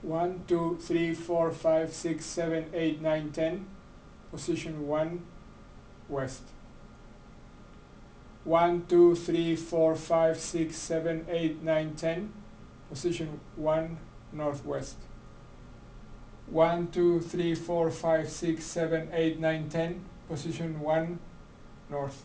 1, 2, 3, 4, 5, 6, 7, 8, 9, 10. Position 1, west. 1, 2, 3, 4, 5, 6, 7, 8, 9, 10. Position 1, northwest. 1, 2, 3, 4, 5, 6, 7, 8, 9, 10. Position 1, north.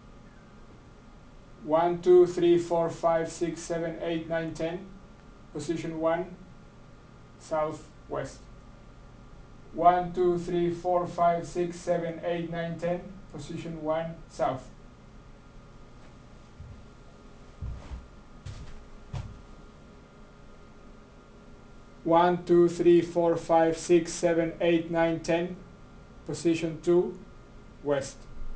1, 2, 3, 4, 5, 6, 7, 8, 9, 10. Position 1, southwest. 1, 2, 3, 4, 5, 6, 7, 8, 9, 10. Position 1, south. One, 2, 3, 4, 5, 6, 7, 8, 9, 10. Position 2, west.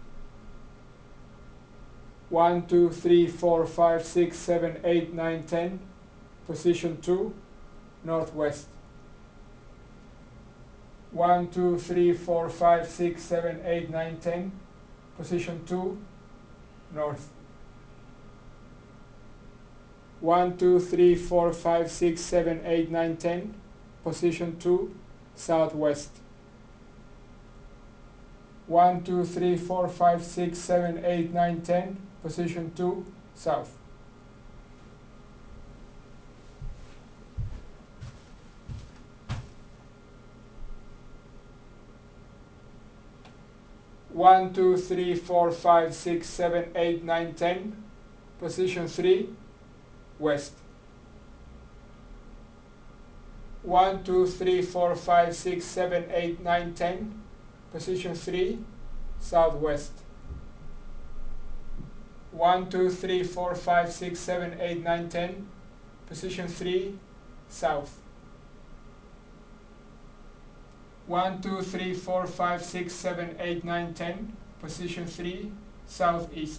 1, 2, 3, 4, 5, 6, 7, 8, 9, 10. Position 2, northwest. 1, 2, 3, 4, 5, 6, 7, 8, 9, 10. Position 2, north. 1, 2, 3, 4, 5, 6, 7, 8, 9, 10. Position 2, southwest. 1, 2, 3, 4, 5, 6, 7, 8, 9, 10. Position 2, south. One, 2, 3, 4, 5, 6, 7, 8, 9, 10. Position 3, west. 1, 2, 3, 4, 5, 6, 7, 8, 9, 10. Position 3, southwest. 1, 2, 3, 4, 5, 6, 7, 8, 9, 10. Position 3, south. 1, 2, 3, 4, 5, 6, 7, 8, 9, 10. Position 3, southeast.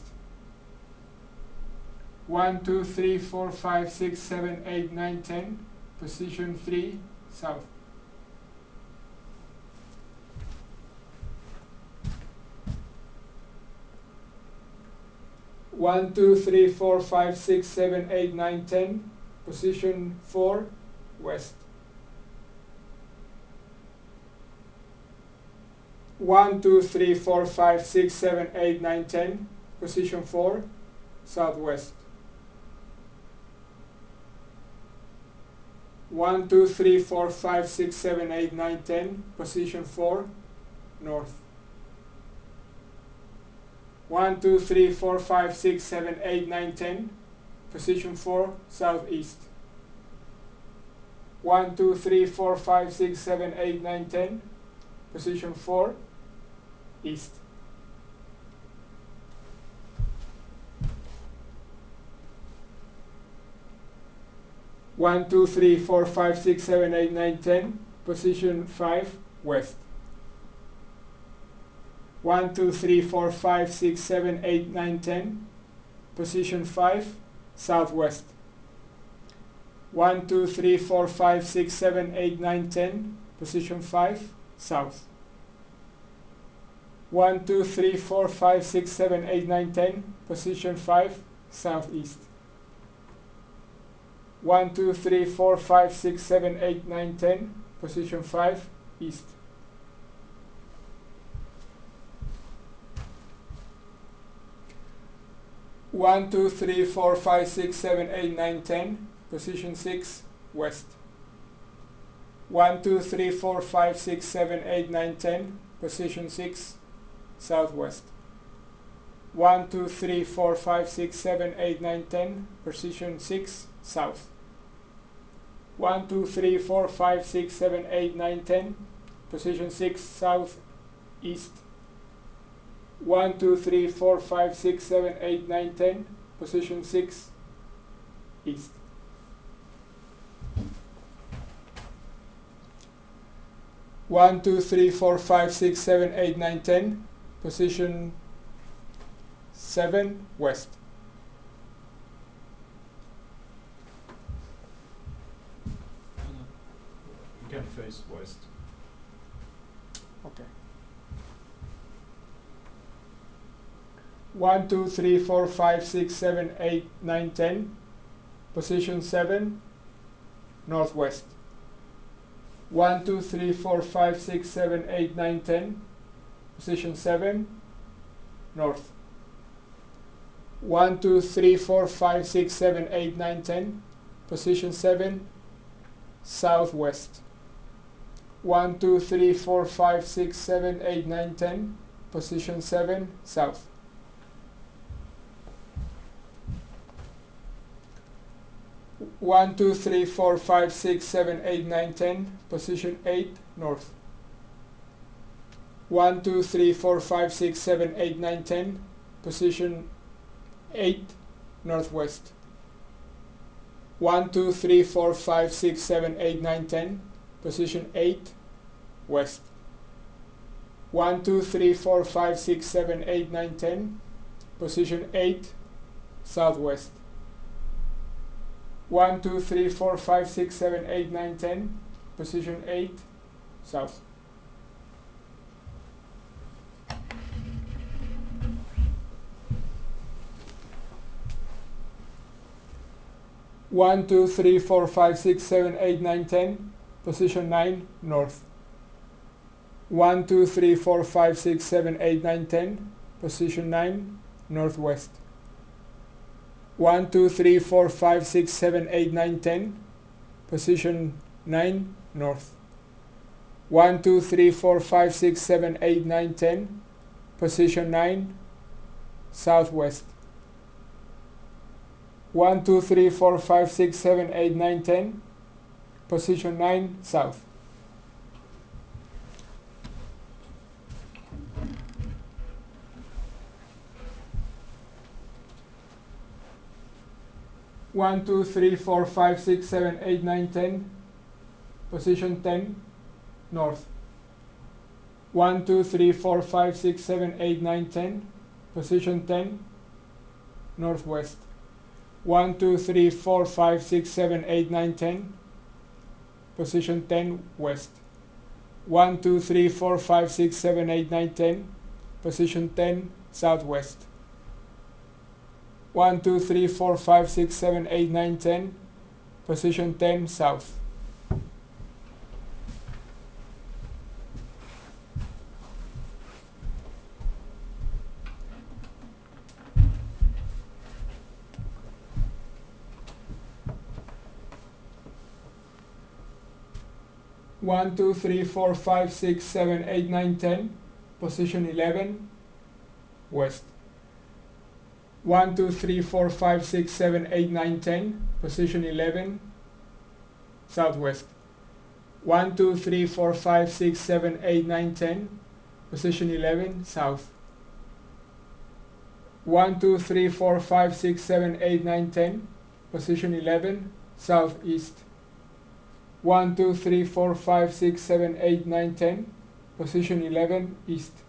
1, 2, 3, 4, 5, 6, 7, 8, 9, 10. Position 3, south. One, 2, 3, 4, 5, 6, 7, 8, 9, 10. Position 4, west. 1, 2, 3, 4, 5, 6, 7, 8, 9, 10. Position 4, southwest. 1, 2, 3, 4, 5, 6, 7, 8, 9, 10. Position 4, north. 1, 2, 3, 4, 5, 6, 7, 8, 9, 10. Position 4, southeast. 1, 2, 3, 4, 5, 6, 7, 8, 9, 10. Position 4, east. One, 2, 3, 4, 5, 6, 7, 8, 9, 10. Position 5, west. 1, 2, 3, 4, 5, 6, 7, 8, 9, 10. Position 5, southwest. 1, 2, 3, 4, 5, 6, 7, 8, 9, 10. Position 5, south. 1, 2, 3, 4, 5, 6, 7, 8, 9, 10. Position 5, southeast. 1, 2, 3, 4, 5, 6, 7, 8, 9, 10. Position 5, east. One, 2, 3, 4, 5, 6, 7, 8, 9, 10. Position 6, west. 1, 2, 3, 4, 5, 6, 7, 8, 9, 10. Position 6, southwest. 1, 2, 3, 4, 5, 6, 7, 8, 9, 10. Position 6, south. 1, 2, 3, 4, 5, 6, 7, 8, 9, 10. Position 6, south, east. 1, 2, 3, 4, 5, 6, 7, 8, 9, 10. Position 6, east. One, 2, 3, 4, 5, 6, 7, 8, 9, 10. Position 7, west. You can face west. Okay. 1, 2, 3, 4, 5, 6, 7, 8, 9, 10. Position 7, northwest. 1, 2, 3, 4, 5, 6, 7, 8, 9, 10. Position 7, north. 1, 2, 3, 4, 5, 6, 7, 8, 9, 10. Position 7, southwest. 1, 2, 3, 4, 5, 6, 7, 8, 9, 10. Position 7, south. One, 2, 3, 4, 5, 6, 7, 8, 9, 10. Position 8, north. 1, 2, 3, 4, 5, 6, 7, 8, 9, 10. Position 8, northwest. 1, 2, 3, 4, 5, 6, 7, 8, 9, 10. Position 8, west. 1, 2, 3, 4, 5, 6, 7, 8, 9, 10. Position 8, southwest. 1, 2, 3, 4, 5, 6, 7, 8, 9, 10. Position 8, south. One, 2, 3, 4, 5, 6, 7, 8, 9, 10. Position 9, north. 1, 2, 3, 4, 5, 6, 7, 8, 9, 10. Position 9, northwest. 1, 2, 3, 4, 5, 6, 7, 8, 9, 10. Position 9, north. 1, 2, 3, 4, 5, 6, 7, 8, 9, 10. Position 9, southwest. 1, 2, 3, 4, 5, 6, 7, 8, 9, 10. Position 9, south. One, 2, 3, 4, 5, 6, 7, 8, 9, 10. Position 10, north. 1, 2, 3, 4, 5, 6, 7, 8, 9, 10. Position 10, northwest. 1, 2, 3, 4, 5, 6, 7, 8, 9, 10. Position 10, west. 1, 2, 3, 4, 5, 6, 7, 8, 9, 10. Position 10, southwest. 1, 2, 3, 4, 5, 6, 7, 8, 9, 10. Position 10, south. One, 2, 3, 4, 5, 6, 7, 8, 9, 10. Position 11, west. 1, 2, 3, 4, 5, 6, 7, 8, 9, 10. Position 11, southwest. 1, 2, 3, 4, 5, 6, 7, 8, 9, 10. Position 11, south. 1, 2, 3, 4, 5, 6, 7, 8, 9, 10. Position 11, southeast. 1, 2, 3, 4, 5, 6, 7, 8, 9, 10. Position 11, east.